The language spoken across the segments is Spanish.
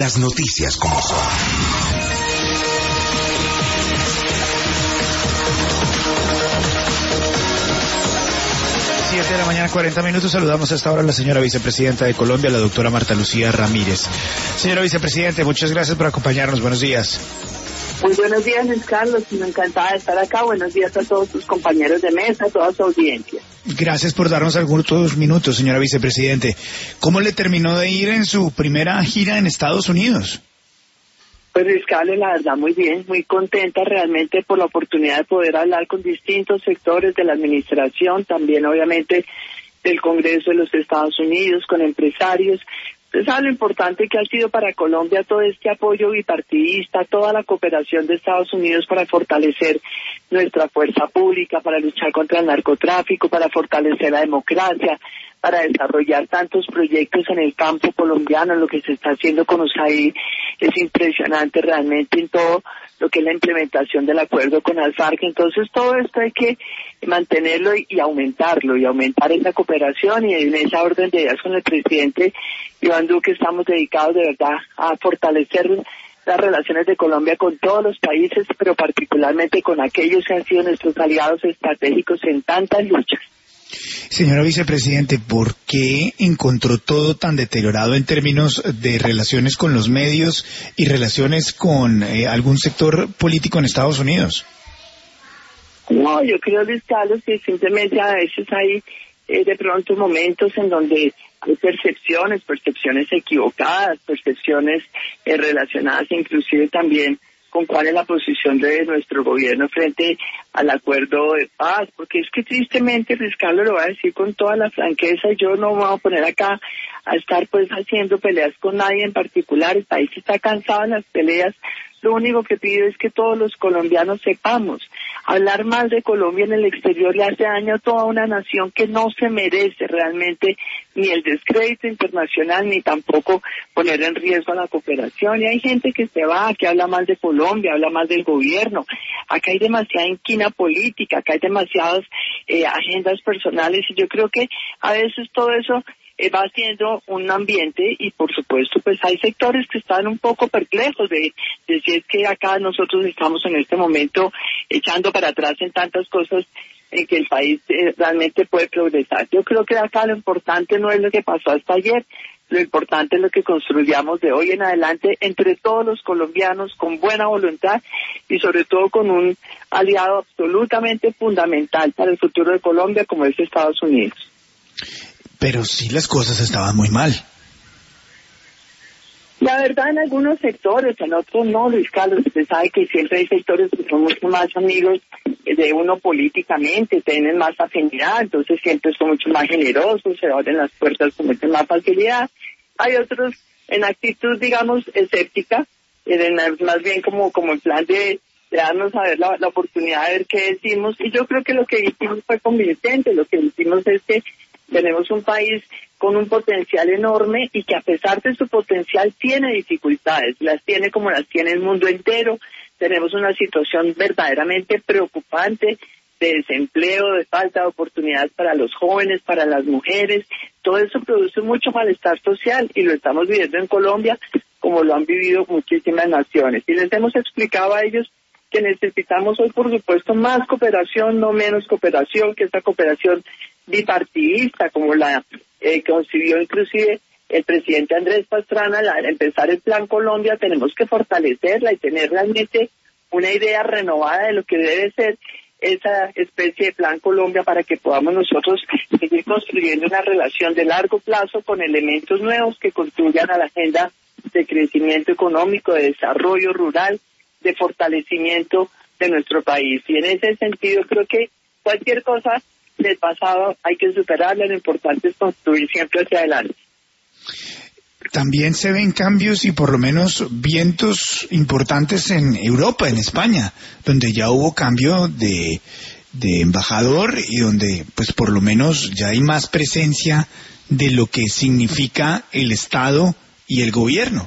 Las noticias como son. 7 de la mañana, 40 minutos. Saludamos a esta hora a la señora vicepresidenta de Colombia, la doctora Marta Lucía Ramírez. Señora vicepresidente, muchas gracias por acompañarnos. Buenos días. Muy buenos días, Luis Carlos. Me encantada de estar acá. Buenos días a todos sus compañeros de mesa, a toda su audiencia. Gracias por darnos algunos minutos, señora vicepresidente. ¿Cómo le terminó de ir en su primera gira en Estados Unidos? Pues Luis Carlos, la verdad, muy bien, muy contenta realmente por la oportunidad de poder hablar con distintos sectores de la administración, también obviamente del Congreso de los Estados Unidos, con empresarios. Usted sabe lo importante que ha sido para Colombia todo este apoyo bipartidista, toda la cooperación de Estados Unidos para fortalecer nuestra fuerza pública, para luchar contra el narcotráfico, para fortalecer la democracia, para desarrollar tantos proyectos en el campo colombiano. Lo que se está haciendo con USAID es impresionante realmente en todo lo que es la implementación del acuerdo con Al-FARC. Entonces todo esto hay que mantenerlo y aumentarlo, y aumentar esa cooperación, y en esa orden de ideas con el presidente Iván Duque estamos dedicados de verdad a fortalecer las relaciones de Colombia con todos los países, pero particularmente con aquellos que han sido nuestros aliados estratégicos en tantas luchas. Señora vicepresidente, ¿por qué encontró todo tan deteriorado en términos de relaciones con los medios y relaciones con algún sector político en Estados Unidos? No, yo creo, Luis Carlos, que simplemente a veces hay de pronto momentos en donde hay percepciones equivocadas, percepciones relacionadas inclusive también con cuál es la posición de nuestro gobierno frente al acuerdo de paz, porque es que tristemente, Luis Carlos, lo voy a decir con toda la franqueza, yo no me voy a poner acá a estar pues haciendo peleas con nadie en particular. El país está cansado de las peleas. Lo único que pido es que todos los colombianos sepamos, hablar mal de Colombia en el exterior le hace daño a toda una nación que no se merece realmente ni el descrédito internacional, ni tampoco poner en riesgo a la cooperación. Y hay gente que se va, que habla mal de Colombia, habla mal del gobierno. Acá hay demasiada inquina política, acá hay demasiadas agendas personales, y yo creo que a veces todo eso va haciendo un ambiente, y por supuesto pues hay sectores que están un poco perplejos de si es que acá nosotros estamos en este momento echando para atrás en tantas cosas en que el país realmente puede progresar. Yo creo que acá lo importante no es lo que pasó hasta ayer, lo importante es lo que construyamos de hoy en adelante entre todos los colombianos con buena voluntad, y sobre todo con un aliado absolutamente fundamental para el futuro de Colombia como es Estados Unidos. Pero sí, las cosas estaban muy mal. La verdad, en algunos sectores, en otros no, Luis Carlos. Usted sabe que siempre hay sectores que son mucho más amigos de uno políticamente, tienen más afinidad, entonces siempre son mucho más generosos, se abren las puertas con mucha más facilidad. Hay otros en actitud, digamos, escéptica, más bien como en plan de darnos a ver la oportunidad de ver qué decimos, y yo creo que lo que hicimos fue convincente. Lo que hicimos es que tenemos un país con un potencial enorme, y que a pesar de su potencial tiene dificultades, las tiene como las tiene el mundo entero. Tenemos una situación verdaderamente preocupante de desempleo, de falta de oportunidades para los jóvenes, para las mujeres. Todo eso produce mucho malestar social, y lo estamos viviendo en Colombia como lo han vivido muchísimas naciones. Y les hemos explicado a ellos que necesitamos hoy, por supuesto, más cooperación, no menos cooperación, que esta cooperación bipartidista, como la concibió inclusive el presidente Andrés Pastrana al empezar el Plan Colombia, tenemos que fortalecerla y tener realmente una idea renovada de lo que debe ser esa especie de Plan Colombia, para que podamos nosotros seguir construyendo una relación de largo plazo con elementos nuevos que contribuyan a la agenda de crecimiento económico, de desarrollo rural, de fortalecimiento de nuestro país. Y en ese sentido creo que cualquier cosa del pasado hay que superarla, lo importante es construir siempre hacia adelante. También se ven cambios y por lo menos vientos importantes en Europa, en España, donde ya hubo cambio de embajador, y donde pues por lo menos ya hay más presencia de lo que significa el Estado y el gobierno.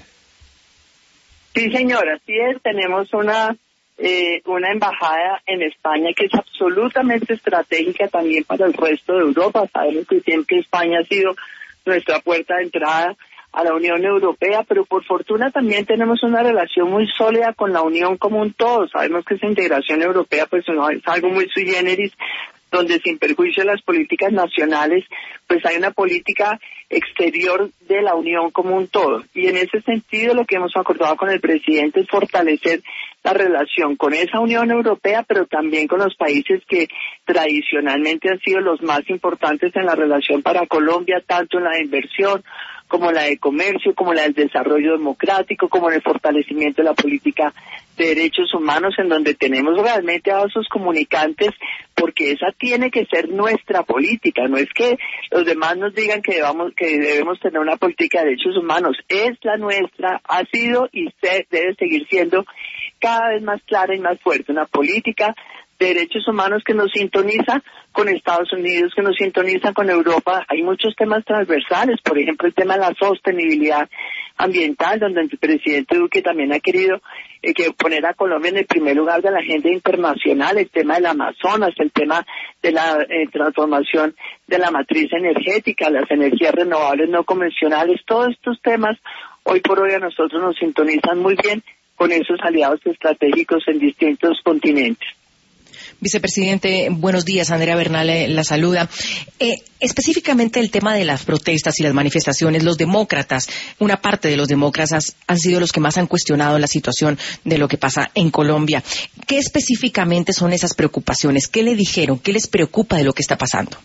Sí, señora, así es. Tenemos una embajada en España que es absolutamente estratégica también para el resto de Europa. Sabemos que siempre España ha sido nuestra puerta de entrada a la Unión Europea, pero por fortuna también tenemos una relación muy sólida con la Unión como un todo. Sabemos que esa integración europea pues no es algo muy sui generis, donde sin perjuicio de las políticas nacionales, pues hay una política exterior de la Unión como un todo. Y en ese sentido lo que hemos acordado con el presidente es fortalecer la relación con esa Unión Europea, pero también con los países que tradicionalmente han sido los más importantes en la relación para Colombia, tanto en la inversión como la de comercio, como la del desarrollo democrático, como en el fortalecimiento de la política de derechos humanos, en donde tenemos realmente a esos comunicantes, porque esa tiene que ser nuestra política. No es que los demás nos digan que debemos tener una política de derechos humanos, es la nuestra, ha sido y debe seguir siendo cada vez más clara y más fuerte, una política de derechos humanos que nos sintoniza con Estados Unidos, que nos sintoniza con Europa. Hay muchos temas transversales, por ejemplo el tema de la sostenibilidad ambiental, donde el presidente Duque también ha querido que poner a Colombia en el primer lugar de la agenda internacional, el tema del Amazonas, el tema de la transformación de la matriz energética, las energías renovables no convencionales. Todos estos temas hoy por hoy a nosotros nos sintonizan muy bien con esos aliados estratégicos en distintos continentes. Vicepresidente, buenos días. Andrea Bernal la saluda. Específicamente el tema de las protestas y las manifestaciones, los demócratas, una parte de los demócratas han sido los que más han cuestionado la situación de lo que pasa en Colombia. ¿Qué específicamente son esas preocupaciones? ¿Qué le dijeron? ¿Qué les preocupa de lo que está pasando?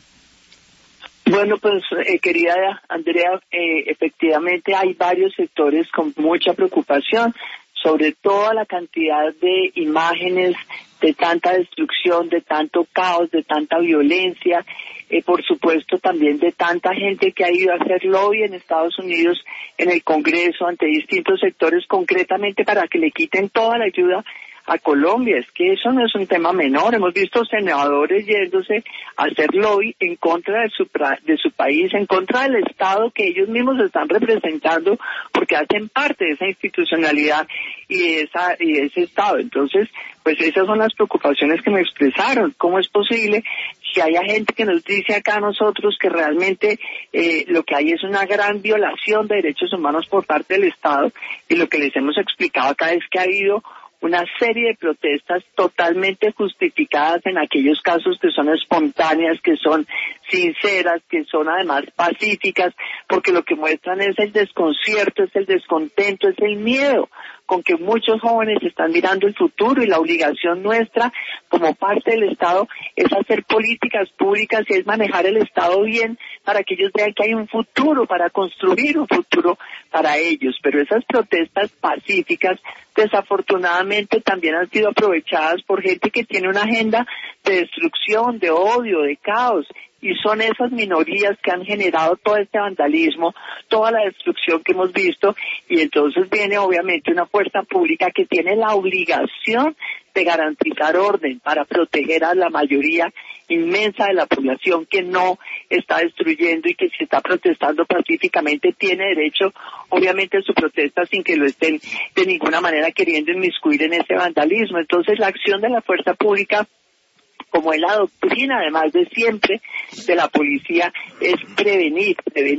Bueno, pues querida Andrea, efectivamente hay varios sectores con mucha preocupación, sobre toda la cantidad de imágenes de tanta destrucción, de tanto caos, de tanta violencia, por supuesto también de tanta gente que ha ido a hacer lobby en Estados Unidos, en el Congreso, ante distintos sectores, concretamente para que le quiten toda la ayuda a Colombia. Es que eso no es un tema menor. Hemos visto senadores yéndose a hacer lobby en contra de su país, en contra del Estado que ellos mismos están representando, porque hacen parte de esa institucionalidad y de ese Estado. Entonces, pues esas son las preocupaciones que me expresaron. ¿Cómo es posible que haya gente que nos dice acá a nosotros que realmente lo que hay es una gran violación de derechos humanos por parte del Estado? Y lo que les hemos explicado acá es que ha habido una serie de protestas totalmente justificadas en aquellos casos que son espontáneas, que son sinceras, que son además pacíficas, porque lo que muestran es el desconcierto, es el descontento, es el miedo con que muchos jóvenes están mirando el futuro, y la obligación nuestra como parte del Estado es hacer políticas públicas y es manejar el Estado bien para que ellos vean que hay un futuro, para construir un futuro para ellos. Pero esas protestas pacíficas desafortunadamente también han sido aprovechadas por gente que tiene una agenda de destrucción, de odio, de caos, y son esas minorías que han generado todo este vandalismo, toda la destrucción que hemos visto, y entonces viene obviamente una fuerza pública que tiene la obligación de garantizar orden para proteger a la mayoría inmensa de la población que no está destruyendo y que se está protestando pacíficamente. Tiene derecho obviamente a su protesta sin que lo estén de ninguna manera queriendo inmiscuir en ese vandalismo. Entonces la acción de la fuerza pública, como es la doctrina además de siempre de la policía, es prevenir.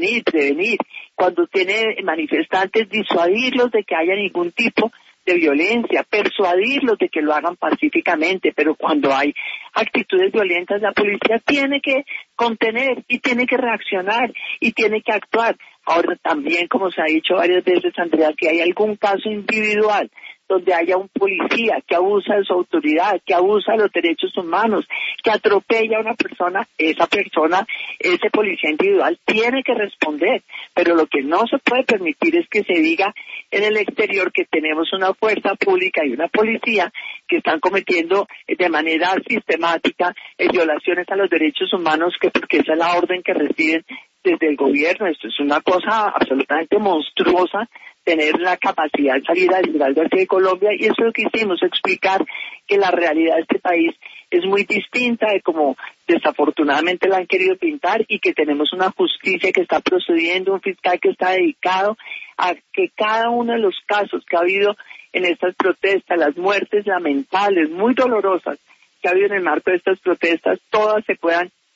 Cuando tiene manifestantes, disuadirlos de que haya ningún tipo de violencia, persuadirlos de que lo hagan pacíficamente, pero cuando hay actitudes violentas, la policía tiene que contener y tiene que reaccionar y tiene que actuar. Ahora también, como se ha dicho varias veces, Andrea, que hay algún caso individual donde haya un policía que abusa de su autoridad, que abusa de los derechos humanos, que atropella a una persona, esa persona, ese policía individual tiene que responder. Pero lo que no se puede permitir es que se diga en el exterior que tenemos una fuerza pública y una policía que están cometiendo de manera sistemática violaciones a los derechos humanos, que porque esa es la orden que reciben desde el gobierno. Esto es una cosa absolutamente monstruosa, tener la capacidad de salir a decir algo así de Colombia, y eso es lo que hicimos, explicar que la realidad de este país es muy distinta de como desafortunadamente la han querido pintar, y que tenemos una justicia que está procediendo, un fiscal que está dedicado a que cada uno de los casos que ha habido en estas protestas, las muertes lamentables, muy dolorosas que ha habido en el marco de estas protestas, todas se puedan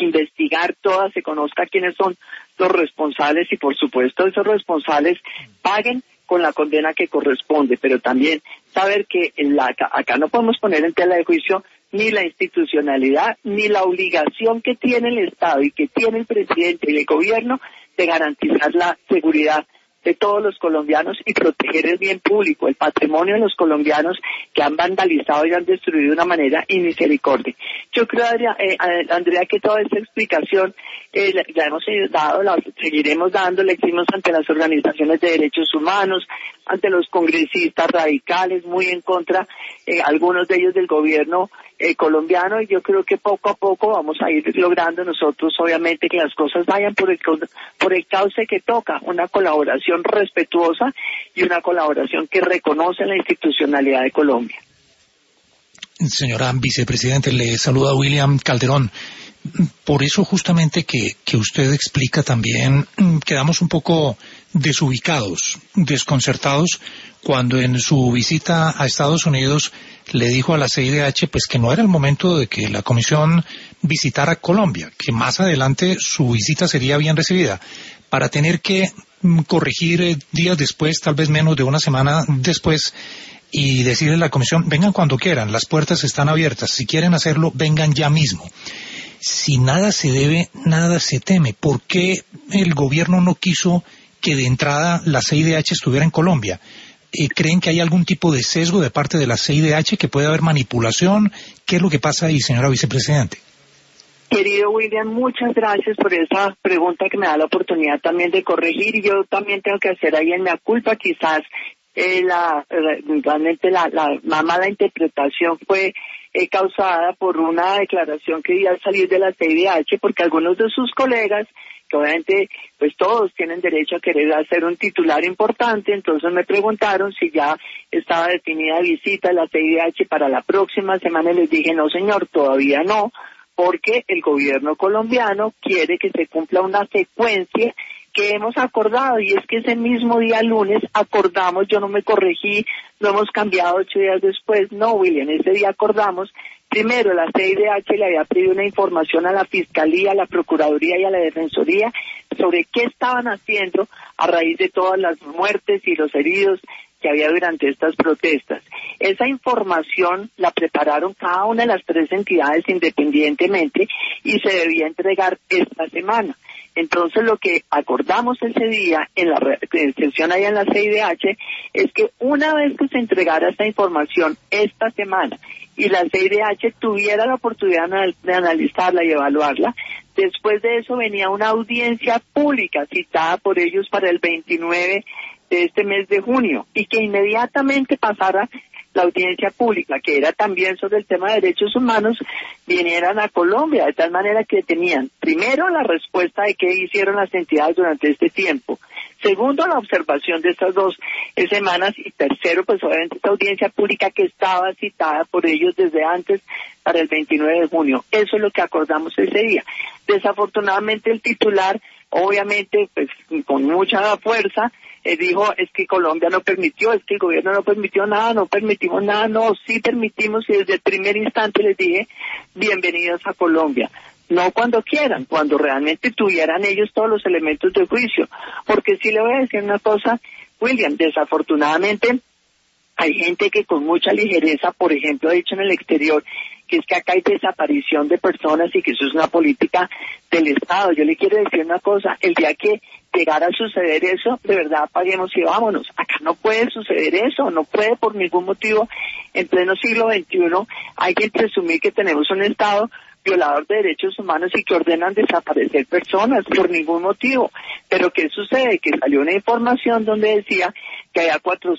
investigar todas, se conozca quiénes son los responsables y por supuesto esos responsables paguen con la condena que corresponde, pero también saber que acá no podemos poner en tela de juicio ni la institucionalidad ni la obligación que tiene el Estado y que tiene el presidente y el gobierno de garantizar la seguridad de todos los colombianos y proteger el bien público, el patrimonio de los colombianos que han vandalizado y han destruido de una manera inmisericordia. Yo creo, Andrea, que toda esta explicación la hemos dado, la seguiremos dando, la hicimos ante las organizaciones de derechos humanos, ante los congresistas radicales, muy en contra, algunos de ellos del gobierno colombiano, y yo creo que poco a poco vamos a ir logrando nosotros, obviamente, que las cosas vayan por el cauce que toca, una colaboración respetuosa y una colaboración que reconoce la institucionalidad de Colombia. Señora vicepresidente, le saluda William Calderón. Por eso justamente que usted explica también, quedamos un poco desubicados, desconcertados, cuando en su visita a Estados Unidos le dijo a la CIDH pues que no era el momento de que la comisión visitara Colombia, que más adelante su visita sería bien recibida, para tener que corregir días después, tal vez menos de una semana después, y decirle a la comisión, vengan cuando quieran, las puertas están abiertas, si quieren hacerlo, vengan ya mismo. Si nada se debe, nada se teme. ¿Por qué el gobierno no quiso que de entrada la CIDH estuviera en Colombia? ¿Creen que hay algún tipo de sesgo de parte de la CIDH, que puede haber manipulación? ¿Qué es lo que pasa ahí, señora vicepresidente? Querido William, muchas gracias por esa pregunta que me da la oportunidad también de corregir, y yo también tengo que hacer ahí en mi culpa, quizás realmente la mala interpretación fue causada por una declaración que iba a salir de la CIDH, porque algunos de sus colegas, que obviamente pues todos tienen derecho a querer hacer un titular importante, entonces me preguntaron si ya estaba definida visita a la CIDH para la próxima semana, y les dije, no señor, todavía no, porque el gobierno colombiano quiere que se cumpla una secuencia que hemos acordado, y es que ese mismo día lunes acordamos, yo no me corregí, no hemos cambiado 8 días después, no William, ese día acordamos, primero la CIDH le había pedido una información a la Fiscalía, a la Procuraduría y a la Defensoría sobre qué estaban haciendo a raíz de todas las muertes y los heridos que había durante estas protestas. Esa información la prepararon cada una de las 3 entidades independientemente y se debía entregar esta semana. Entonces lo que acordamos ese día en la sesión allá en la CIDH es que una vez que se entregara esta información esta semana y la CIDH tuviera la oportunidad de analizarla y evaluarla, después de eso venía una audiencia pública citada por ellos para el 29 de este mes de junio, y que inmediatamente pasara la audiencia pública, que era también sobre el tema de derechos humanos, vinieran a Colombia, de tal manera que tenían, primero, la respuesta de qué hicieron las entidades durante este tiempo, segundo, la observación de estas 2 semanas, y tercero, pues obviamente esta audiencia pública que estaba citada por ellos desde antes para el 29 de junio. Eso es lo que acordamos ese día. Desafortunadamente el titular, obviamente, pues con mucha fuerza, dijo, es que Colombia no permitió, es que el gobierno no permitió nada, no permitimos nada, no, sí permitimos, y desde el primer instante les dije, bienvenidos a Colombia. No cuando quieran, cuando realmente tuvieran ellos todos los elementos de juicio. Porque sí le voy a decir una cosa, William, desafortunadamente hay gente que con mucha ligereza, por ejemplo, ha dicho en el exterior, que es que acá hay desaparición de personas y que eso es una política del Estado. Yo le quiero decir una cosa, el día que llegara a suceder eso, de verdad apaguemos y vámonos. Acá no puede suceder eso, no puede por ningún motivo en pleno siglo XXI alguien presumir que tenemos un Estado violador de derechos humanos y que ordenan desaparecer personas por ningún motivo. Pero ¿qué sucede? Que salió una información donde decía que había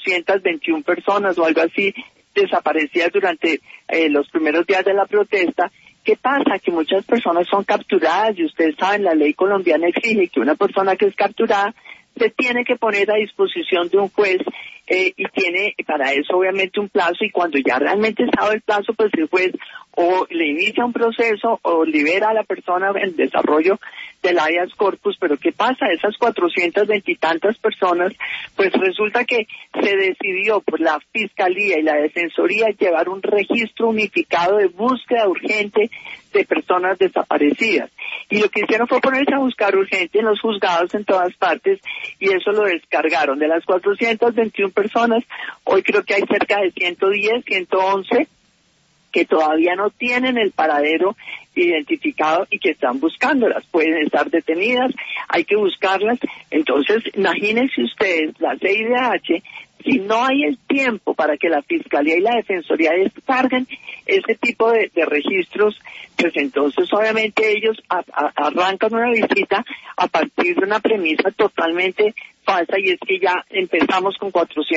421 personas o algo así desaparecidas durante los primeros días de la protesta. ¿Qué pasa? Que muchas personas son capturadas, y ustedes saben, la ley colombiana exige que una persona que es capturada se tiene que poner a disposición de un juez y tiene para eso obviamente un plazo, y cuando ya realmente sabe el plazo, pues el juez o le inicia un proceso o libera a la persona en desarrollo del habeas corpus. Pero ¿qué pasa? Esas 420 y tantas personas, pues resulta que se decidió por la Fiscalía y la Defensoría llevar un registro unificado de búsqueda urgente de personas desaparecidas. Y lo que hicieron fue ponerse a buscar urgente en los juzgados en todas partes, y eso lo descargaron. De las 421 personas, hoy creo que hay cerca de 110, 111 que todavía no tienen el paradero identificado y que están buscándolas. Pueden estar detenidas, hay que buscarlas. Entonces, imagínense ustedes, la CIDH, si no hay el tiempo para que la Fiscalía y la Defensoría descarguen ese tipo de registros, pues entonces obviamente ellos arrancan una visita a partir de una premisa totalmente falsa, y es que ya empezamos con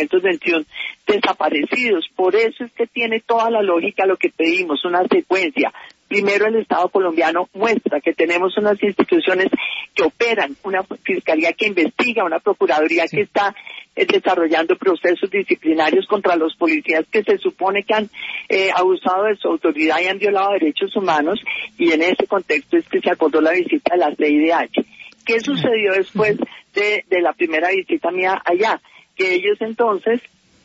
421 desaparecidos. Por eso es que tiene toda la lógica lo que pedimos, una secuencia. Primero, el Estado colombiano muestra que tenemos unas instituciones que operan, una fiscalía que investiga, una procuraduría que está desarrollando procesos disciplinarios contra los policías que se supone que han abusado de su autoridad y han violado derechos humanos, y en ese contexto es que se acordó la visita de la CIDH. ¿Qué sucedió después de la primera visita mía allá? Que ellos entonces,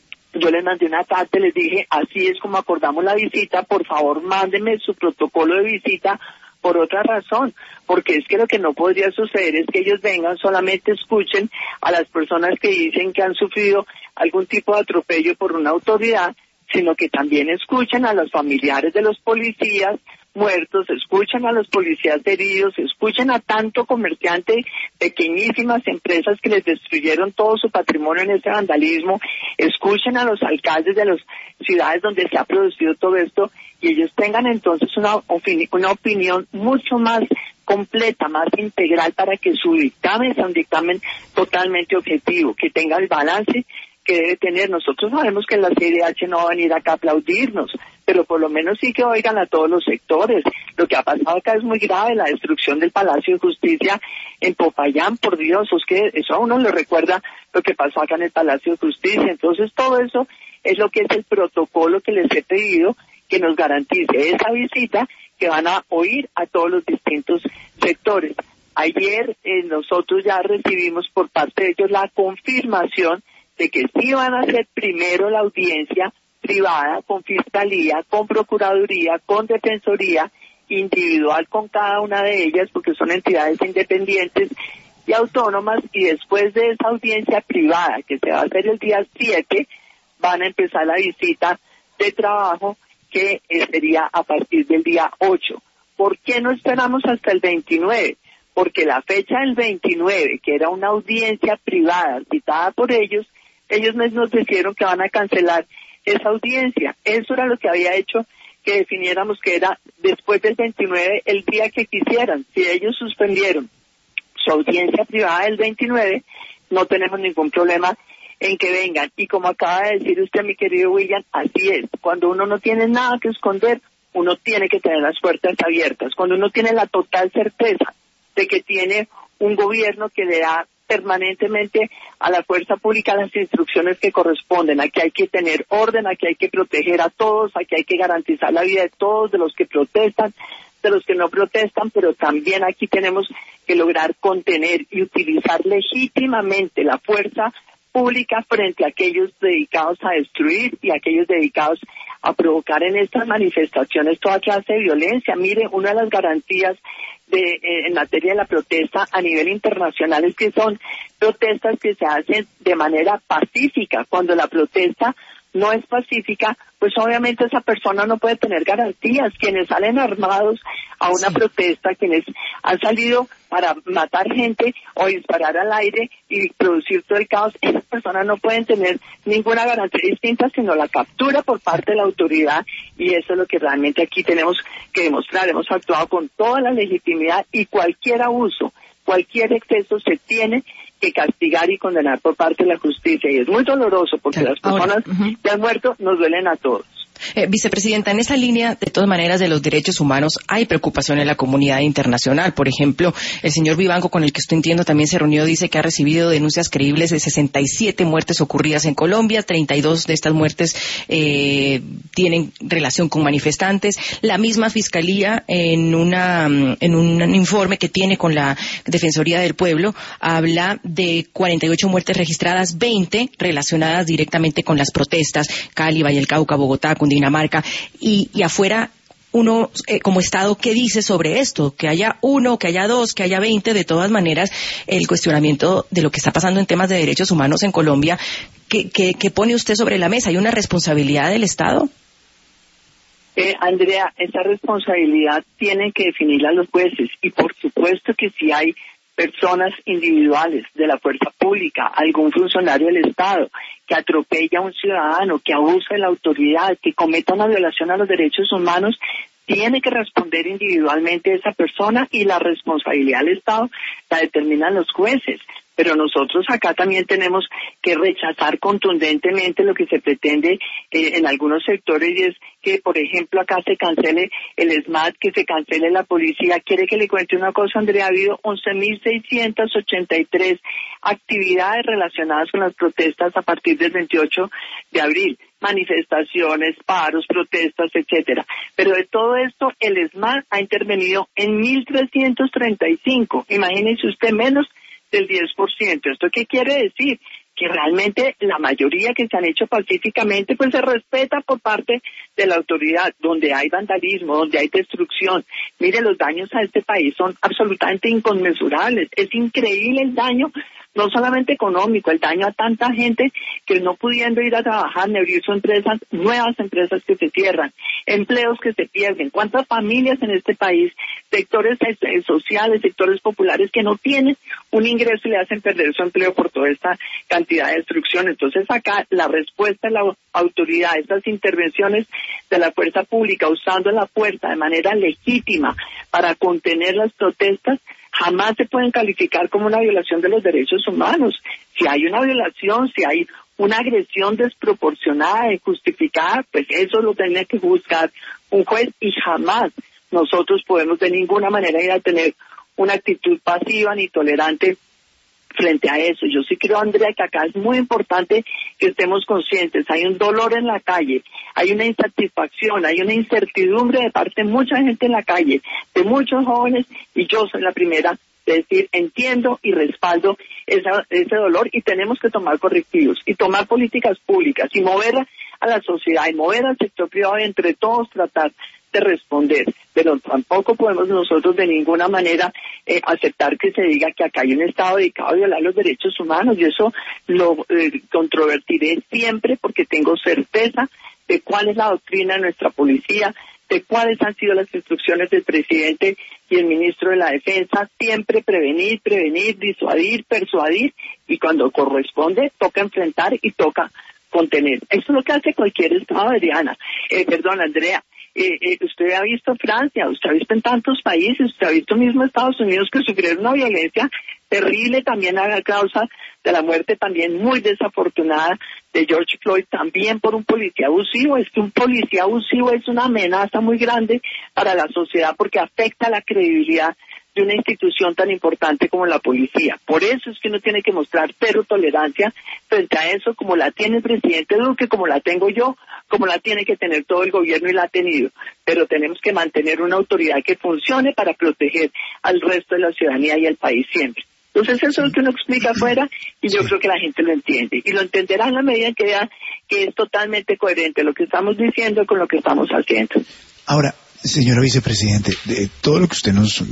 yo les mandé una carta, les dije, así es como acordamos la visita, por favor mándenme su protocolo de visita, por otra razón, porque es que lo que no podría suceder es que ellos vengan, solamente escuchen a las personas que dicen que han sufrido algún tipo de atropello por una autoridad, sino que también escuchen a los familiares de los policías muertos, escuchan a los policías heridos, escuchan a tanto comerciante, pequeñísimas empresas que les destruyeron todo su patrimonio en ese vandalismo, escuchen a los alcaldes de las ciudades donde se ha producido todo esto, y ellos tengan entonces una opinión mucho más completa, más integral, para que su dictamen sea un dictamen totalmente objetivo, que tenga el balance que debe tener. Nosotros sabemos que la CIDH no va a venir acá a aplaudirnos, pero por lo menos sí que oigan a todos los sectores. Lo que ha pasado acá es muy grave, la destrucción del Palacio de Justicia en Popayán, por Dios, es que eso a uno le recuerda lo que pasó acá en el Palacio de Justicia. Entonces todo eso es lo que es el protocolo que les he pedido, que nos garantice esa visita, que van a oír a todos los distintos sectores. Ayer nosotros ya recibimos por parte de ellos la confirmación de que sí van a hacer primero la audiencia privada con Fiscalía, con Procuraduría, con Defensoría, individual con cada una de ellas, porque son entidades independientes y autónomas, y después de esa audiencia privada, que se va a hacer el día 7, van a empezar la visita de trabajo, que sería a partir del día 8. ¿Por qué no esperamos hasta el 29? Porque la fecha del 29, que era una audiencia privada citada por ellos mismos dijeron que van a cancelar esa audiencia. Eso era lo que había hecho que definiéramos que era después del 29, el día que quisieran. Si ellos suspendieron su audiencia privada del 29, no tenemos ningún problema en que vengan. Y como acaba de decir usted, mi querido William, así es. Cuando uno no tiene nada que esconder, uno tiene que tener las puertas abiertas. Cuando uno tiene la total certeza de que tiene un gobierno que le da permanentemente a la fuerza pública las instrucciones que corresponden. Aquí hay que tener orden, aquí hay que proteger a todos, aquí hay que garantizar la vida de todos, de los que protestan, de los que no protestan, pero también aquí tenemos que lograr contener y utilizar legítimamente la fuerza pública frente a aquellos dedicados a destruir y a aquellos dedicados a provocar en estas manifestaciones toda clase de violencia. Mire, una de las garantías en materia de la protesta a nivel internacional es que son protestas que se hacen de manera pacífica. Cuando la protesta no es pacífica, pues obviamente esa persona no puede tener garantías. Quienes salen armados a una protesta, quienes han salido para matar gente o disparar al aire y producir todo el caos, esas personas no pueden tener ninguna garantía distinta sino la captura por parte de la autoridad, y eso es lo que realmente aquí tenemos que demostrar. Hemos actuado con toda la legitimidad, y cualquier abuso, cualquier exceso se tiene que castigar y condenar por parte de la justicia, y es muy doloroso porque las personas que han muerto nos duelen a todos. Vicepresidenta, en esa línea, de todas maneras, de los derechos humanos, hay preocupación en la comunidad internacional. Por ejemplo, el señor Vivanco, con el que estoy entiendo también se reunió, dice que ha recibido denuncias creíbles de 67 muertes ocurridas en Colombia, 32 de estas muertes tienen relación con manifestantes. La misma Fiscalía, en un informe que tiene con la Defensoría del Pueblo, habla de 48 muertes registradas, 20 relacionadas directamente con las protestas, Cali, Valle del Cauca, Bogotá, Cundinamarca, y afuera uno, como Estado, ¿qué dice sobre esto? Que haya uno, que haya dos, que haya 20, de todas maneras, el cuestionamiento de lo que está pasando en temas de derechos humanos en Colombia, ¿qué pone usted sobre la mesa? ¿Hay una responsabilidad del Estado? Andrea, esa responsabilidad tienen que definirla los jueces, y por supuesto que si hay personas individuales de la fuerza pública, algún funcionario del Estado que atropella a un ciudadano, que abusa de la autoridad, que cometa una violación a los derechos humanos, tiene que responder individualmente esa persona, y la responsabilidad del Estado la determinan los jueces. Pero nosotros acá también tenemos que rechazar contundentemente lo que se pretende en algunos sectores, y es que, por ejemplo, acá se cancele el SMAT, que se cancele la policía. ¿Quiere que le cuente una cosa, Andrea? Ha habido 11.683 actividades relacionadas con las protestas a partir del 28 de abril. Manifestaciones, paros, protestas, etcétera. Pero de todo esto, el SMAT ha intervenido en 1.335. Imagínense usted, menos del 10%. ¿Esto qué quiere decir? Que realmente la mayoría que se han hecho pacíficamente, pues se respeta por parte de la autoridad. Donde hay vandalismo, donde hay destrucción, mire, los daños a este país son absolutamente inconmensurables. Es increíble el daño, no solamente económico, el daño a tanta gente que no pudiendo ir a trabajar ni abrir sus empresas, nuevas empresas que se cierran, empleos que se pierden. ¿Cuántas familias en este país, sectores sociales, sectores populares que no tienen un ingreso y le hacen perder su empleo por toda esta cantidad de destrucción? Entonces acá la respuesta de la autoridad, estas intervenciones de la fuerza pública usando la fuerza de manera legítima para contener las protestas, jamás se pueden calificar como una violación de los derechos humanos. Si hay una violación, si hay una agresión desproporcionada, injustificada, pues eso lo tiene que juzgar un juez, y jamás nosotros podemos de ninguna manera ir a tener una actitud pasiva ni tolerante frente a eso. Yo sí creo, Andrea, que acá es muy importante que estemos conscientes. Hay un dolor en la calle, hay una insatisfacción, hay una incertidumbre de parte de mucha gente en la calle, de muchos jóvenes, y yo soy la primera de decir, entiendo y respaldo ese dolor, y tenemos que tomar correctivos y tomar políticas públicas y mover a la sociedad y mover al sector privado, y entre todos tratar de responder. Pero tampoco podemos nosotros de ninguna manera aceptar que se diga que acá hay un Estado dedicado a violar los derechos humanos, y eso lo controvertiré siempre, porque tengo certeza de cuál es la doctrina de nuestra policía, de cuáles han sido las instrucciones del presidente y el ministro de la Defensa. Siempre prevenir, disuadir, persuadir, y cuando corresponde toca enfrentar y toca contener. Eso es lo que hace cualquier Estado, Adriana. Andrea. Usted ha visto Francia, usted ha visto en tantos países, usted ha visto mismo Estados Unidos, que sufrieron una violencia terrible también a causa de la muerte también muy desafortunada de George Floyd, también por un policía abusivo. Es que un policía abusivo es una amenaza muy grande para la sociedad, porque afecta la credibilidad de una institución tan importante como la policía. Por eso es que uno tiene que mostrar cero tolerancia frente a eso, como la tiene el presidente Duque, como la tengo yo, como la tiene que tener todo el gobierno, y la ha tenido. Pero tenemos que mantener una autoridad que funcione para proteger al resto de la ciudadanía y al país siempre. Entonces eso es lo que uno explica afuera, y yo creo que la gente lo entiende, y lo entenderá en la medida en que vea que es totalmente coherente lo que estamos diciendo con lo que estamos haciendo. Ahora, señora vicepresidente, de todo lo que usted nos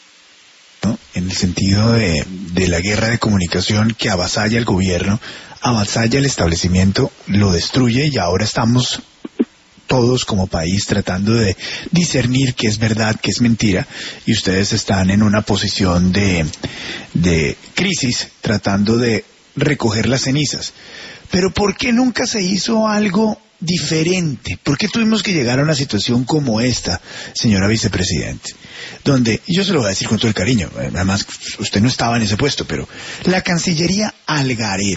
¿no? En el sentido de la guerra de comunicación que avasalla el gobierno, avasalla el establecimiento, lo destruye, y ahora estamos todos como país tratando de discernir qué es verdad, qué es mentira, y ustedes están en una posición de crisis tratando de recoger las cenizas. Pero ¿por qué nunca se hizo algo diferente? ¿Por qué tuvimos que llegar a una situación como esta, señora vicepresidente? Donde, y yo se lo voy a decir con todo el cariño, además usted no estaba en ese puesto, pero la Cancillería al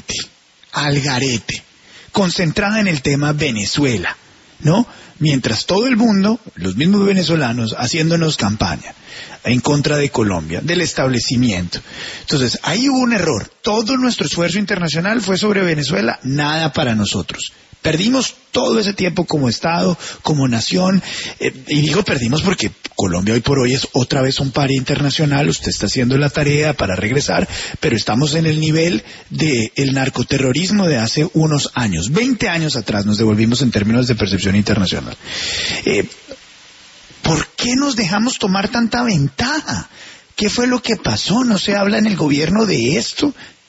garete, concentrada en el tema Venezuela, ¿no? Mientras todo el mundo, los mismos venezolanos, haciéndonos campaña en contra de Colombia, del establecimiento. Entonces, ahí hubo un error. Todo nuestro esfuerzo internacional fue sobre Venezuela, nada para nosotros. Perdimos todo ese tiempo como Estado, como nación, y digo perdimos porque Colombia hoy por hoy es otra vez un paria internacional. Usted está haciendo la tarea para regresar, pero estamos en el nivel del narcoterrorismo de hace unos años. 20 años atrás nos devolvimos en términos de percepción internacional. ¿Por qué nos dejamos tomar tanta ventaja? ¿Qué fue lo que pasó? ¿No se habla en el gobierno de esto?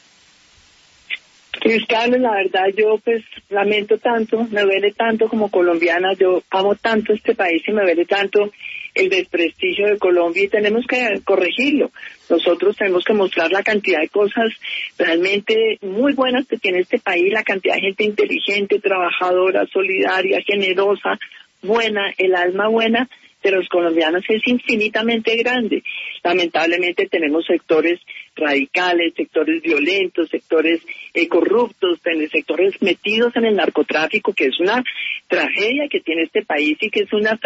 Luis Carlos, la verdad yo pues lamento tanto, me duele tanto como colombiana, yo amo tanto este país y me duele tanto el desprestigio de Colombia y tenemos que corregirlo. Nosotros tenemos que mostrar la cantidad de cosas realmente muy buenas que tiene este país, la cantidad de gente inteligente, trabajadora, solidaria, generosa, buena, el alma buena de los colombianos es infinitamente grande. Lamentablemente tenemos sectores radicales, sectores violentos, sectores corruptos, sectores metidos en el narcotráfico, que es una tragedia que tiene este país y que es un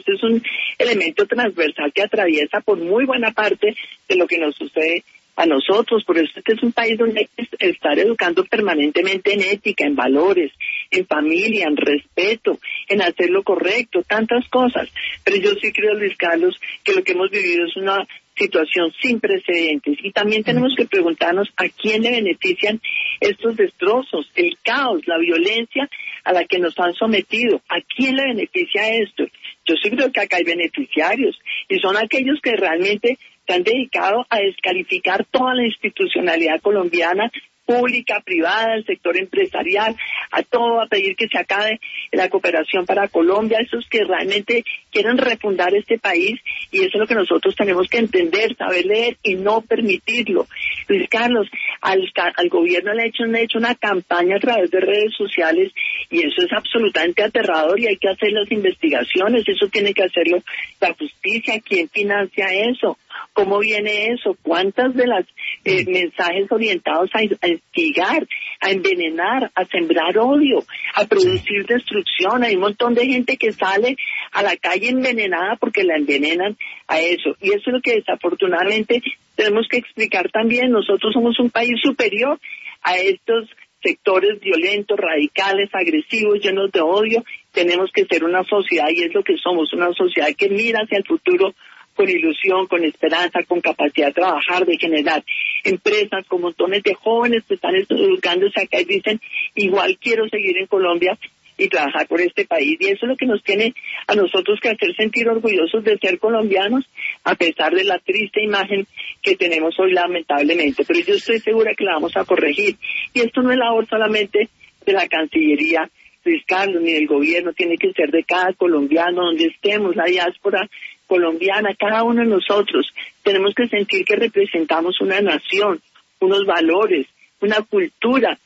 elemento transversal que atraviesa por muy buena parte de lo que nos sucede a nosotros. Por eso este es un país donde hay que estar educando permanentemente en ética, en valores, en familia, en respeto, en hacer lo correcto, tantas cosas. Pero yo sí creo, Luis Carlos, que lo que hemos vivido es una situación sin precedentes y también tenemos que preguntarnos a quién le benefician estos destrozos, el caos, la violencia a la que nos han sometido, a quién le beneficia esto. Yo sí creo que acá hay beneficiarios y son aquellos que realmente se han dedicado a descalificar toda la institucionalidad colombiana, pública, privada, el sector empresarial, a todo, a pedir que se acabe la cooperación para Colombia, esos que realmente quieren refundar este país, y eso es lo que nosotros tenemos que entender, saber leer y no permitirlo. Luis Carlos, al gobierno le han hecho una campaña a través de redes sociales y eso es absolutamente aterrador y hay que hacer las investigaciones, eso tiene que hacerlo la justicia, ¿quién financia eso? ¿Cómo viene eso? ¿Cuántas de las mensajes orientados a instigar, a envenenar, a sembrar odio, a producir destrucción? Hay un montón de gente que sale a la calle envenenada porque la envenenan a eso. Y eso es lo que desafortunadamente tenemos que explicar también. Nosotros somos un país superior a estos sectores violentos, radicales, agresivos, llenos de odio. Tenemos que ser una sociedad, y es lo que somos, una sociedad que mira hacia el futuro con ilusión, con esperanza, con capacidad de trabajar, de generar empresas, con montones de jóvenes que están educándose acá y dicen, igual quiero seguir en Colombia y trabajar por este país. Y eso es lo que nos tiene a nosotros que hacer sentir orgullosos de ser colombianos, a pesar de la triste imagen que tenemos hoy, lamentablemente. Pero yo estoy segura que la vamos a corregir. Y esto no es labor solamente de la Cancillería, Luis Carlos, ni del gobierno, tiene que ser de cada colombiano, donde estemos, la diáspora colombiana, cada uno de nosotros. Tenemos que sentir que representamos una nación, unos valores, una cultura,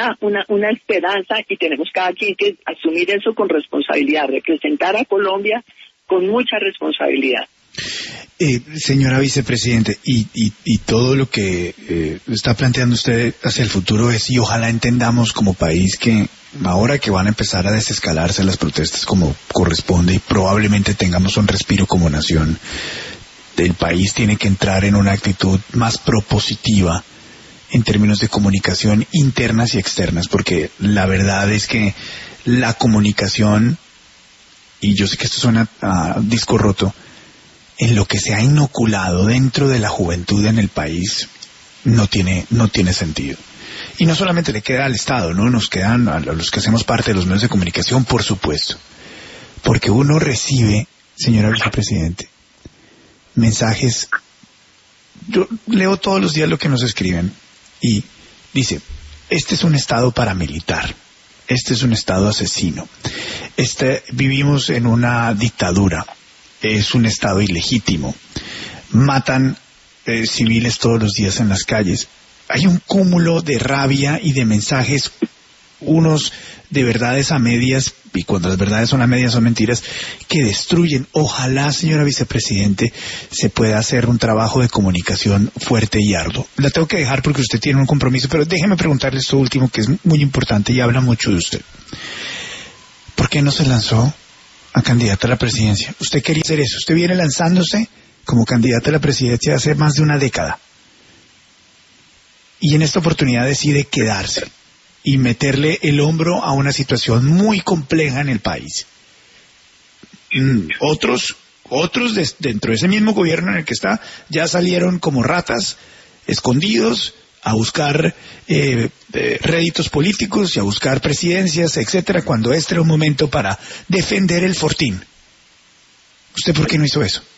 una esperanza, y tenemos cada quien que asumir eso con responsabilidad, representar a Colombia con mucha responsabilidad. Señora vicepresidente, y todo lo que está planteando usted hacia el futuro es, y ojalá entendamos como país que ahora que van a empezar a desescalarse las protestas como corresponde y probablemente tengamos un respiro como nación, el país tiene que entrar en una actitud más propositiva en términos de comunicación internas y externas, porque la verdad es que la comunicación, y yo sé que esto suena a disco roto, en lo que se ha inoculado dentro de la juventud en el país no tiene sentido. Y no solamente le queda al Estado, ¿no? Nos quedan a los que hacemos parte de los medios de comunicación, por supuesto. Porque uno recibe, señora vicepresidente, mensajes. Yo leo todos los días lo que nos escriben y dice, este es un Estado paramilitar, este es un Estado asesino, vivimos en una dictadura, es un Estado ilegítimo, matan civiles todos los días en las calles. Hay un cúmulo de rabia y de mensajes, unos de verdades a medias, y cuando las verdades son a medias son mentiras, que destruyen. Ojalá, señora vicepresidente, se pueda hacer un trabajo de comunicación fuerte y arduo. La tengo que dejar porque usted tiene un compromiso, pero déjeme preguntarle esto último, que es muy importante y habla mucho de usted. ¿Por qué no se lanzó a candidata a la presidencia? Usted quería hacer eso. Usted viene lanzándose como candidata a la presidencia hace más de una década. Y en esta oportunidad decide quedarse y meterle el hombro a una situación muy compleja en el país. Otros dentro de ese mismo gobierno en el que está ya salieron como ratas escondidos a buscar réditos políticos y a buscar presidencias, etcétera, cuando este era un momento para defender el fortín. ¿Usted por qué no hizo eso?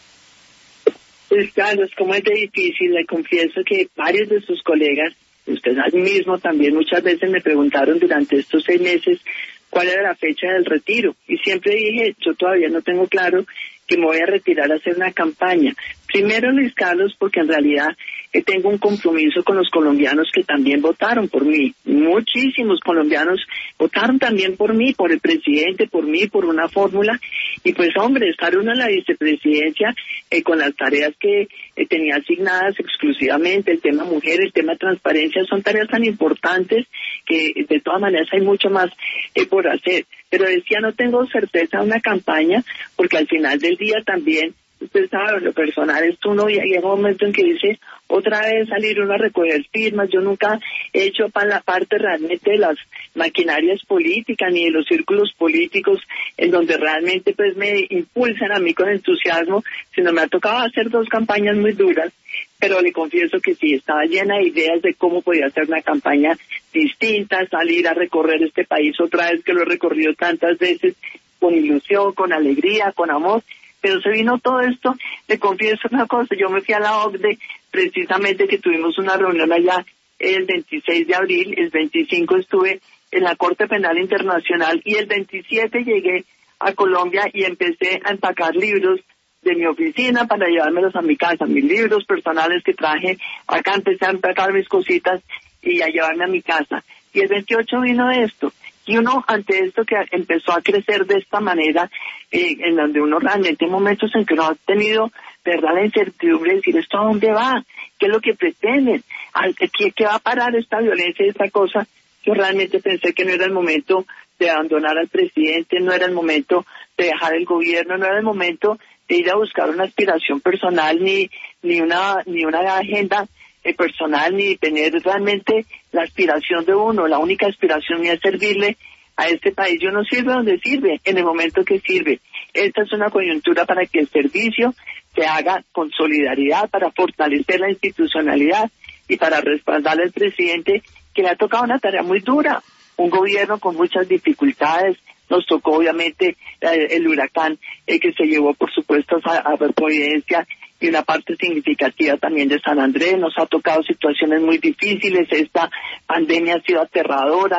Pues Carlos, como es de difícil, le confieso que varios de sus colegas, usted mismo también muchas veces me preguntaron durante estos 6 meses cuál era la fecha del retiro. Y siempre dije, yo todavía no tengo claro que me voy a retirar a hacer una campaña. Primero, Luis Carlos, porque en realidad tengo un compromiso con los colombianos que también votaron por mí. Muchísimos colombianos votaron también por mí, por el presidente, por mí, por una fórmula. Y pues, hombre, estar uno en la vicepresidencia con las tareas que tenía asignadas exclusivamente, el tema mujer, el tema transparencia, son tareas tan importantes que de todas maneras hay mucho más por hacer. Pero decía, no tengo certeza de una campaña, porque al final del día también, usted sabe, lo personal es uno, y llega un momento en que dice, otra vez salir uno a recoger firmas. Yo nunca he hecho para la parte realmente de las maquinarias políticas ni de los círculos políticos en donde realmente pues me impulsan a mí con entusiasmo, sino me ha tocado hacer 2 campañas muy duras, pero le confieso que sí, estaba llena de ideas de cómo podía hacer una campaña distinta, salir a recorrer este país otra vez que lo he recorrido tantas veces, con ilusión, con alegría, con amor. Pero se vino todo esto, le confieso una cosa, yo me fui a la OCDE, precisamente que tuvimos una reunión allá el 26 de abril, el 25 estuve en la Corte Penal Internacional y el 27 llegué a Colombia y empecé a empacar libros de mi oficina para llevármelos a mi casa, mis libros personales que traje acá, empecé a empacar mis cositas y a llevarme a mi casa. Y el 28 vino esto. Y uno, ante esto que empezó a crecer de esta manera, en donde uno realmente, en momentos en que uno ha tenido, ¿verdad?, la incertidumbre de decir, ¿esto a dónde va? ¿Qué es lo que pretenden? ¿Qué va a parar esta violencia y esta cosa? Yo realmente pensé que no era el momento de abandonar al presidente, no era el momento de dejar el gobierno, no era el momento de ir a buscar una aspiración personal, ni una agenda personal, ni tener realmente la aspiración de uno. La única aspiración mía es servirle a este país. Yo no sirve donde sirve, en el momento que sirve. Esta es una coyuntura para que el servicio se haga con solidaridad, para fortalecer la institucionalidad y para respaldar al presidente, que le ha tocado una tarea muy dura, un gobierno con muchas dificultades. Nos tocó obviamente el huracán que se llevó por supuesto a Providencia y una parte significativa también de San Andrés. Nos ha tocado situaciones muy difíciles, esta pandemia ha sido aterradora,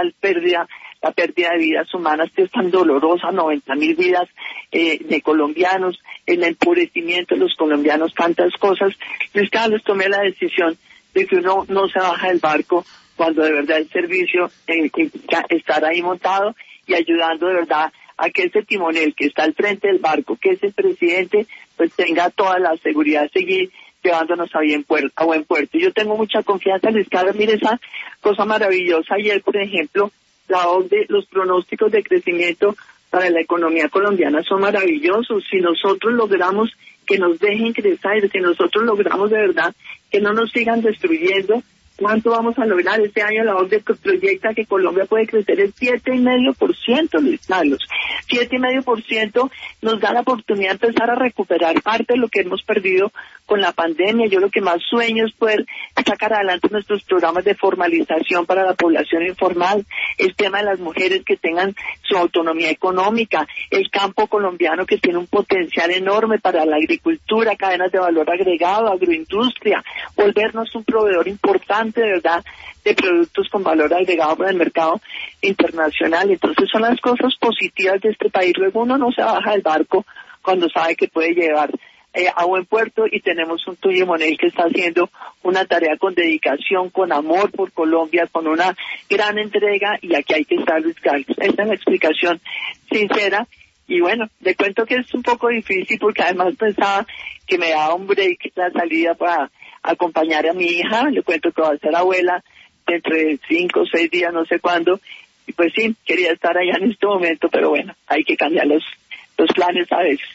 la pérdida de vidas humanas que es tan dolorosa, 90.000 vidas de colombianos, el empobrecimiento de los colombianos, tantas cosas. Luis Carlos, tomé la decisión de que uno no se baja del barco cuando de verdad el servicio implica estar ahí montado y ayudando de verdad a que ese timonel que está al frente del barco, que es el presidente, pues tenga toda la seguridad de seguir llevándonos a buen puerto. Yo tengo mucha confianza, Luis Carlos. Mire esa cosa maravillosa. Ayer, por ejemplo, la OCDE, los pronósticos de crecimiento para la economía colombiana son maravillosos. Si nosotros logramos que nos dejen crecer, si nosotros logramos de verdad que no nos sigan destruyendo, ¿cuánto vamos a lograr? Este año la OCDE proyecta que Colombia puede crecer el 7,5%, Luis Carlos. 7,5% nos da la oportunidad de empezar a recuperar parte de lo que hemos perdido con la pandemia. Yo lo que más sueño es poder sacar adelante nuestros programas de formalización para la población informal, el tema de las mujeres que tengan su autonomía económica, el campo colombiano que tiene un potencial enorme para la agricultura, cadenas de valor agregado, agroindustria, volvernos un proveedor importante de verdad de productos con valor agregado para el mercado internacional. Entonces son las cosas positivas de este país. Luego uno no se baja del barco cuando sabe que puede llevar a buen puerto, y tenemos un Tulio Monell que está haciendo una tarea con dedicación, con amor por Colombia, con una gran entrega, y aquí hay que estar, Luis Carlos. Esta es la explicación sincera. Y bueno, le cuento que es un poco difícil porque además pensaba que me daba un break la salida para acompañar a mi hija. Le cuento que va a ser abuela dentro de 5 o 6 días, no sé cuándo. Y pues sí, quería estar allá en este momento, pero bueno, hay que cambiar los planes a veces.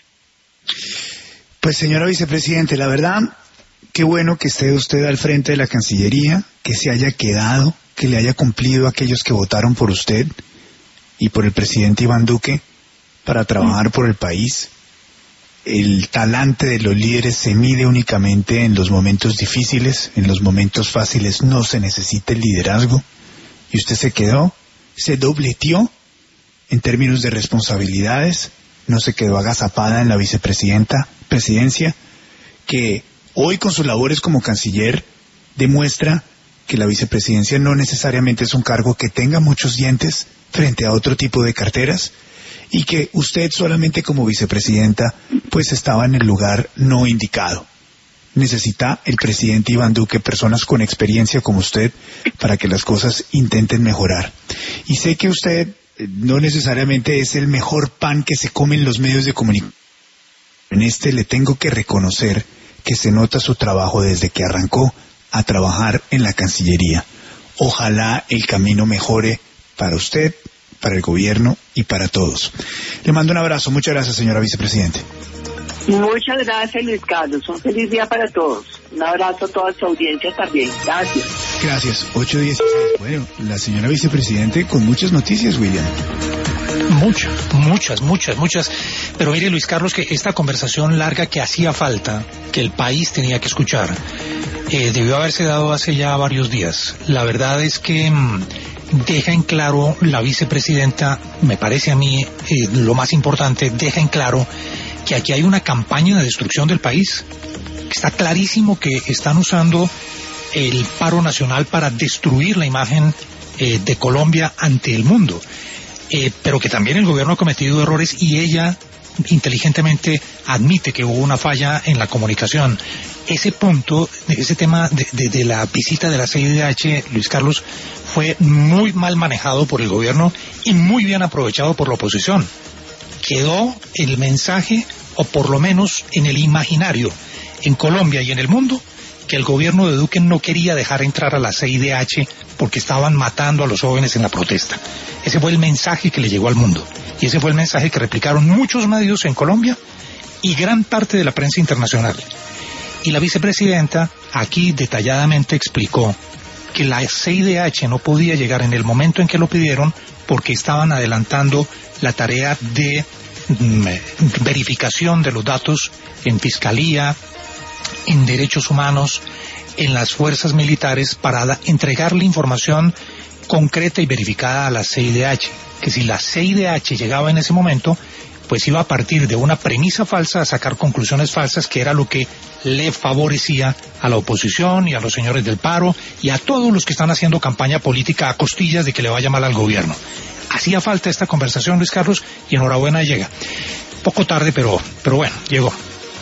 Pues señora vicepresidente, la verdad, qué bueno que esté usted al frente de la Cancillería, que se haya quedado, que le haya cumplido a aquellos que votaron por usted y por el presidente Iván Duque para trabajar por el país. El talante de los líderes se mide únicamente en los momentos difíciles, en los momentos fáciles no se necesita el liderazgo, y usted se quedó, se dobleteó en términos de responsabilidades, no se quedó agazapada en la presidencia, que hoy con sus labores como canciller demuestra que la vicepresidencia no necesariamente es un cargo que tenga muchos dientes frente a otro tipo de carteras, y que usted solamente como vicepresidenta pues estaba en el lugar no indicado. Necesita el presidente Iván Duque personas con experiencia como usted para que las cosas intenten mejorar. Y sé que usted no necesariamente es el mejor pan que se come en los medios de comunicación. En le tengo que reconocer que se nota su trabajo desde que arrancó a trabajar en la Cancillería. Ojalá el camino mejore para usted, para el gobierno y para todos. Le mando un abrazo. Muchas gracias, señora vicepresidente. Muchas gracias, Luis Carlos. Un feliz día para todos. Un abrazo a toda su audiencia también. Gracias. Gracias. 8:16. Bueno, la señora vicepresidente con muchas noticias, William. Muchas. Pero mire, Luis Carlos, que esta conversación larga que hacía falta, que el país tenía que escuchar, debió haberse dado hace ya varios días. La verdad es que deja en claro la vicepresidenta, me parece a mí lo más importante, deja en claro que aquí hay una campaña de destrucción del país. Está clarísimo que están usando el paro nacional para destruir la imagen de Colombia ante el mundo. Pero que también el gobierno ha cometido errores y ella inteligentemente admite que hubo una falla en la comunicación. Ese punto, ese tema de la visita de la CIDH, Luis Carlos, fue muy mal manejado por el gobierno y muy bien aprovechado por la oposición. Quedó el mensaje, o por lo menos en el imaginario, en Colombia y en el mundo, que el gobierno de Duque no quería dejar entrar a la CIDH porque estaban matando a los jóvenes en la protesta. Ese fue el mensaje que le llegó al mundo. Y ese fue el mensaje que replicaron muchos medios en Colombia y gran parte de la prensa internacional. Y la vicepresidenta aquí detalladamente explicó que la CIDH no podía llegar en el momento en que lo pidieron porque estaban adelantando la tarea de verificación de los datos en Fiscalía, en Derechos Humanos, en las fuerzas militares, para entregarle información concreta y verificada a la CIDH, que si la CIDH llegaba en ese momento, pues iba a partir de una premisa falsa a sacar conclusiones falsas, que era lo que le favorecía a la oposición y a los señores del paro y a todos los que están haciendo campaña política a costillas de que le vaya mal al gobierno. Hacía falta esta conversación, Luis Carlos, y enhorabuena llega. Poco tarde, pero bueno, llegó.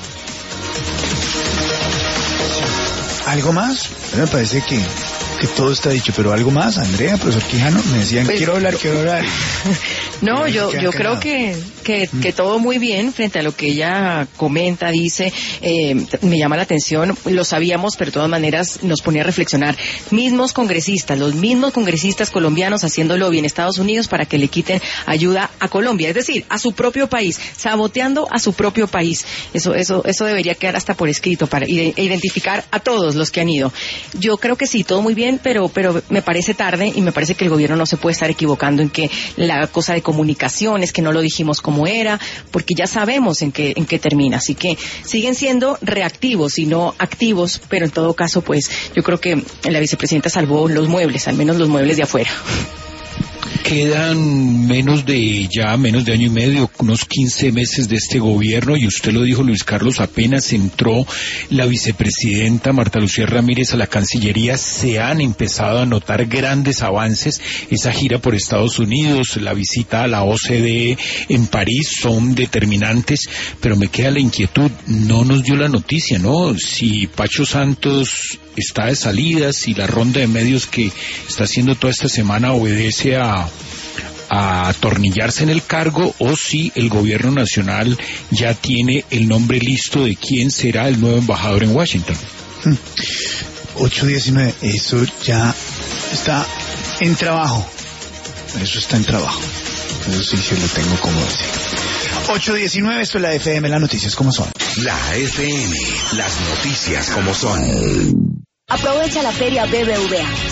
¿Algo más? Me parece que todo está dicho, pero algo más, Andrea, profesor Quijano, me decían, pues, quiero hablar. No, yo creo que todo muy bien frente a lo que ella comenta, dice, me llama la atención, lo sabíamos, pero de todas maneras nos ponía a reflexionar. Los mismos congresistas colombianos haciendo lobby en Estados Unidos para que le quiten ayuda a Colombia, es decir, a su propio país, saboteando a su propio país. Eso debería quedar hasta por escrito para identificar a todos los que han ido. Yo creo que sí, todo muy bien, pero me parece tarde y me parece que el gobierno no se puede estar equivocando en que la cosa de comunicaciones, que no lo dijimos como era, porque ya sabemos en qué termina. Así que siguen siendo reactivos y no activos, pero en todo caso, pues yo creo que la vicepresidenta salvó los muebles, al menos los muebles de afuera. Quedan menos de año y medio, unos 15 meses de este gobierno, y usted lo dijo, Luis Carlos, apenas entró la vicepresidenta Marta Lucía Ramírez a la Cancillería, se han empezado a notar grandes avances. Esa gira por Estados Unidos, la visita a la OCDE en París son determinantes, pero me queda la inquietud, no nos dio la noticia, ¿no? Si Pacho Santos está de salida, si la ronda de medios que está haciendo toda esta semana obedece a atornillarse en el cargo, o si el gobierno nacional ya tiene el nombre listo de quién será el nuevo embajador en Washington. 8:19, eso ya está en trabajo. Eso está en trabajo. Eso sí se lo tengo como decir. 8:19, esto es la FM, las noticias como son. La FM, las noticias como son. Aprovecha la feria BBVA.